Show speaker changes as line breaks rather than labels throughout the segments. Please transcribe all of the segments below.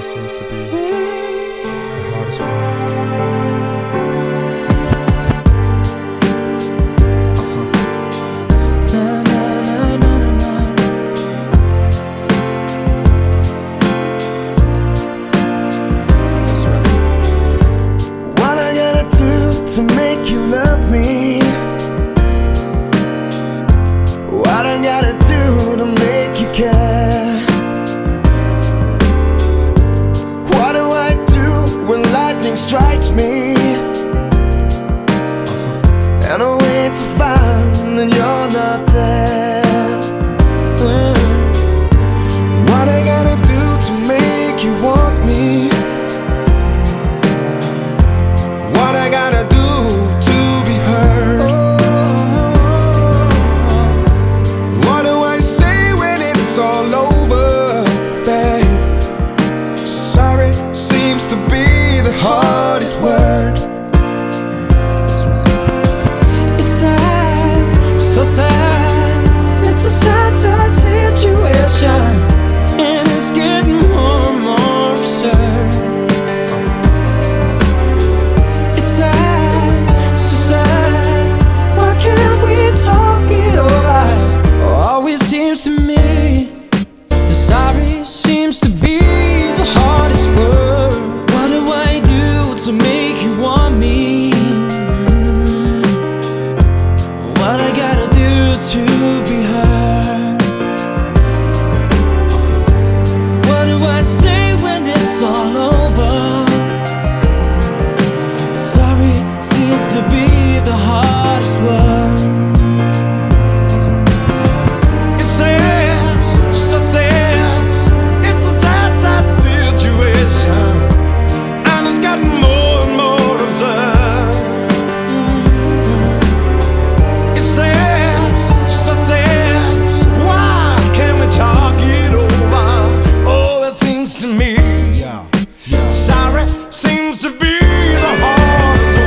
seems to be the hardest word.
To make you love me, what I gotta do to make you care? What do I do when lightning strikes me and I wait to find that you're not there? What I gotta do to make you want me? What I gotta do to be heard? What do I say when it's all over, babe? Sorry seems to be the hardest word.
That's right.
It's sad, so sad. It's a sad, sad situation, and it's getting more and more absurd. Seems to me the sorry seems to be the hardest word. What do I do to make you want me? What I gotta do to be heard? What do I say when it's all over? Sorry seems to be the hardest word. Sorry seems to be the hardest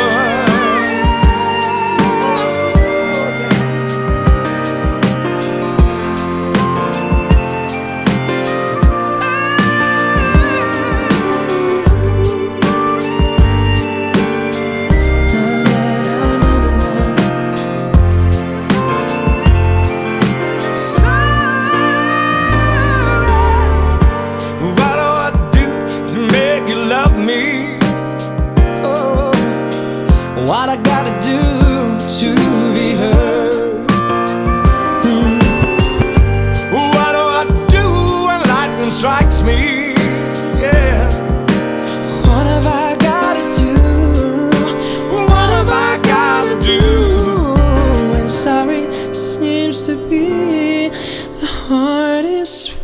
what I gotta do to be heard? What do I do when lightning strikes me? Yeah. What have I gotta do? What have I gotta do? And sorry seems to be the hardest